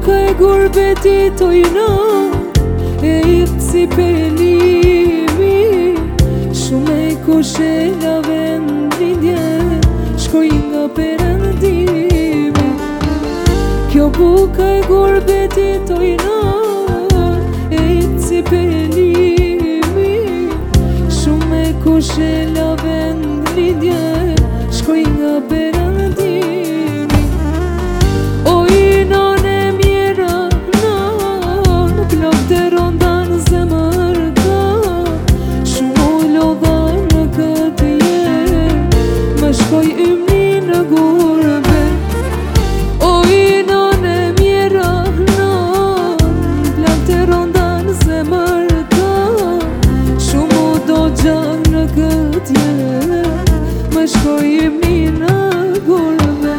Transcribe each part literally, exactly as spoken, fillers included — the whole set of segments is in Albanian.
buka e gurbetit ojna e jep si pelimi, shume i kushela vendlindje shkoj nga perëndimi. Kjo buka e gurbetit ojna e jep si pelimi, shume i kushela vendlindje shkoj nga perëndimi. Ojnon e mjera nan plak të ronda në zemër ka, shumë u lodha në këtë jetë, më shkoj ymni në gurbe. Ojnon e mjera nan plak të ronda në zemër ka, shumë u do gjak në këtë jetë, më shkoj ymni në gurbe.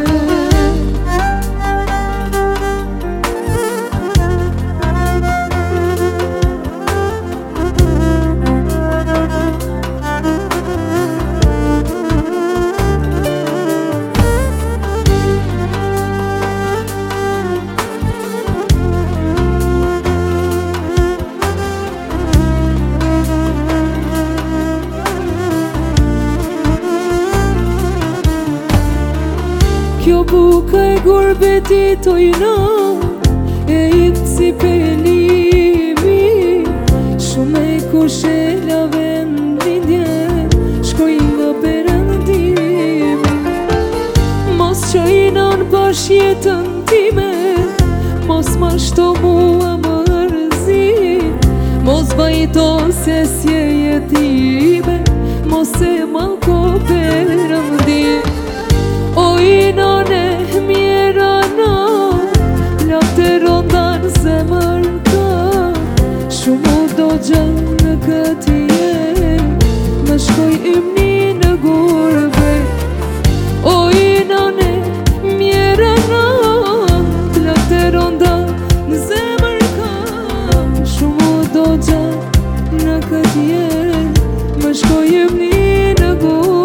Kjo buka e gurbetit ojna e jep si pelimi, shume i kushela vendlindje shkoj nga perëndimi. Mos qojnon bash jetën time, mos ma shto mua mërzi, mos bajto se s'je jetime, mos e malko perëndi. Ojnon e mjera na plak të ronda në zemër ka, shumë u do gjak në këtë jetë, më shkoj ymni në gurbe. Ojnon e mjera na plak të ronda në zemër ka, shumë u do gjak në këtë jetë, më shkoj ymni në gurbe.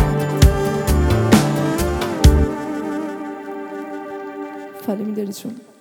Faleminderit shumë.